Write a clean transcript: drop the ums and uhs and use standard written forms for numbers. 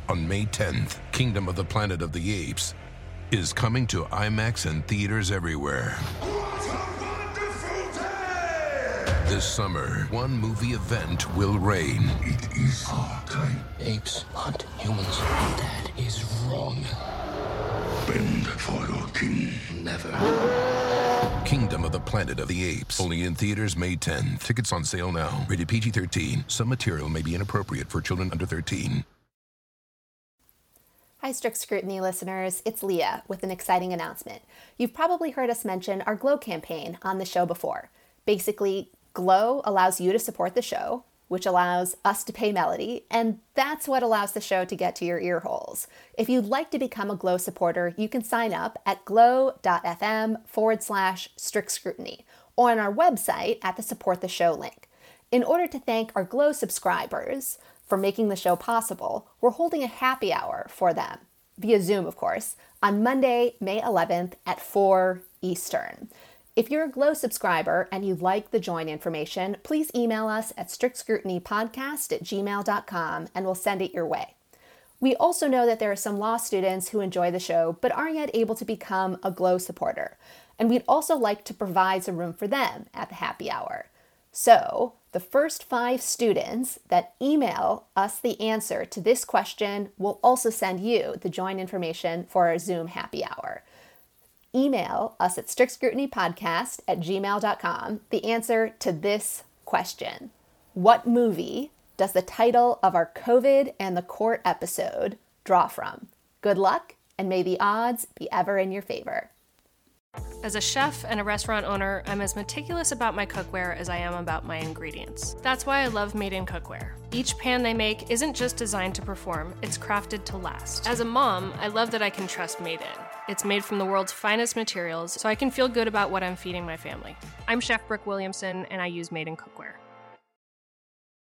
On May 10th, Kingdom of the Planet of the Apes is coming to IMAX and theaters everywhere. What a wonderful day! This summer, one movie event will reign. It is our time. Apes hunt humans. That is wrong. Bend for your king. Never. Kingdom of the Planet of the Apes. Only in theaters May 10th. Tickets on sale now. Rated PG-13. Some material may be inappropriate for children under 13. Hi, Strict Scrutiny listeners. It's Leah with an exciting announcement. You've probably heard us mention our Glow campaign on the show before. Basically, Glow allows you to support the show, which allows us to pay Melody, and that's what allows the show to get to your ear holes. If you'd like to become a Glow supporter, you can sign up at glow.fm/strict scrutiny or on our website at the Support the Show link. In order to thank our Glow subscribers for making the show possible, we're holding a happy hour for them, via Zoom of course, on Monday, May 11th at 4 Eastern. If you're a Glow subscriber and you'd like the join information, please email us at strictscrutinypodcast@gmail.com and we'll send it your way. We also know that there are some law students who enjoy the show but aren't yet able to become a Glow supporter, and we'd also like to provide some room for them at the happy hour. So, the first 5 students that email us the answer to this question will also send you the join information for our Zoom happy hour. Email us at strictscrutinypodcast@gmail.com the answer to this question. What movie does the title of our COVID and the Court episode draw from? Good luck, and may the odds be ever in your favor. As a chef and a restaurant owner, I'm as meticulous about my cookware as I am about my ingredients. That's why I love Made In Cookware. Each pan they make isn't just designed to perform, it's crafted to last. As a mom, I love that I can trust Made In. It's made from the world's finest materials, so I can feel good about what I'm feeding my family. I'm Chef Brooke Williamson, and I use Made In Cookware.